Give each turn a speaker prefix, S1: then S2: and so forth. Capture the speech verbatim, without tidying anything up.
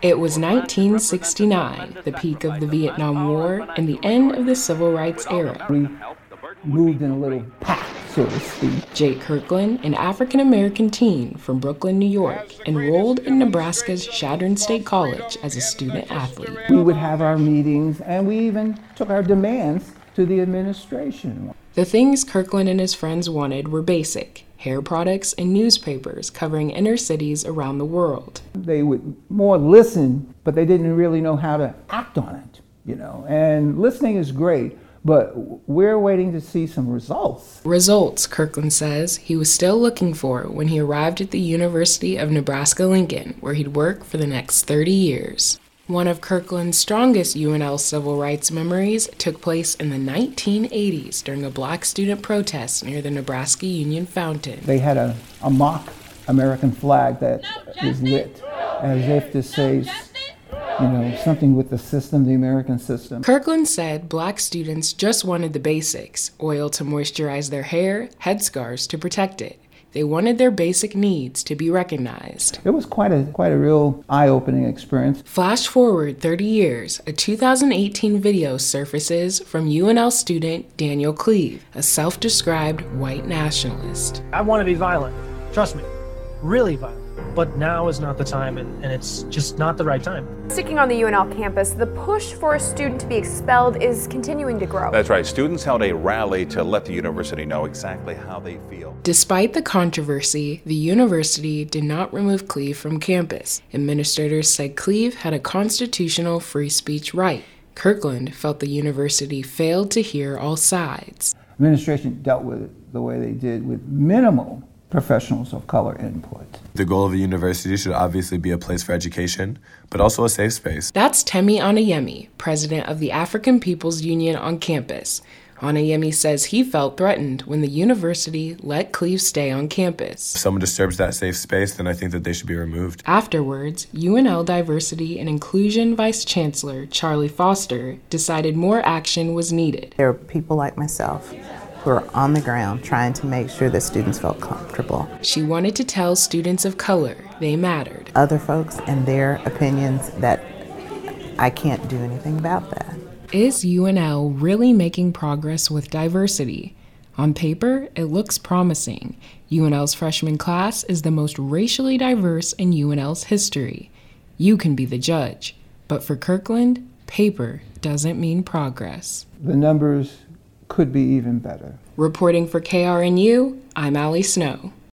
S1: It was nineteen sixty-nine, the peak of the Vietnam War and the end of the Civil Rights era.
S2: We moved in a little pack, so to speak.
S1: Jake Kirkland, an African-American teen from Brooklyn, New York, enrolled in Nebraska's Chadron State College as a student athlete.
S2: We would have our meetings, and we even took our demands to the administration.
S1: The things Kirkland and his friends wanted were basic: hair products and newspapers covering inner cities around the world.
S2: They would more listen, but they didn't really know how to act on it, you know. And listening is great, but we're waiting to see some results.
S1: Results, Kirkland says, he was still looking for when he arrived at the University of Nebraska-Lincoln, where he'd work for the next thirty years. One of Kirkland's strongest U N L civil rights memories took place in the nineteen eighties during a black student protest near the Nebraska Union Fountain.
S2: They had a, a mock American flag that was lit as if to say, you know, something with the system, the American system.
S1: Kirkland said black students just wanted the basics: oil to moisturize their hair, headscarves to protect it. They wanted their basic needs to be recognized.
S2: It was quite a quite a real eye-opening experience.
S1: Flash forward thirty years, a two thousand eighteen video surfaces from U N L student Daniel Cleave, a self-described white nationalist.
S3: I want to be violent, trust me, really violent. But now is not the time, and, and it's just not the right time.
S4: Sticking on the U N L campus, the push for a student to be expelled is continuing to grow.
S5: That's right. Students held a rally to let the university know exactly how they feel.
S1: Despite the controversy, the university did not remove Cleave from campus. Administrators said Cleave had a constitutional free speech right. Kirkland felt the university failed to hear all sides.
S2: Administration dealt with it the way they did, with minimal professionals of color input.
S6: The goal of a university should obviously be a place for education, but also a safe space.
S1: That's Temi Anayemi, president of the African People's Union on campus. Anayemi says he felt threatened when the university let Cleave stay on campus.
S6: If someone disturbs that safe space, then I think that they should be removed.
S1: Afterwards, U N L Diversity and Inclusion Vice Chancellor Charlie Foster decided more action was needed.
S7: There are people like myself who are on the ground trying to make sure that students felt comfortable.
S1: She wanted to tell students of color they mattered.
S7: Other folks and their opinions, that I can't do anything about that.
S1: Is U N L really making progress with diversity? On paper, it looks promising. U N L's freshman class is the most racially diverse in U N L's history. You can be the judge. But for Kirkland, paper doesn't mean progress.
S2: The numbers could be even better.
S1: Reporting for K R N U, I'm Allie Snow.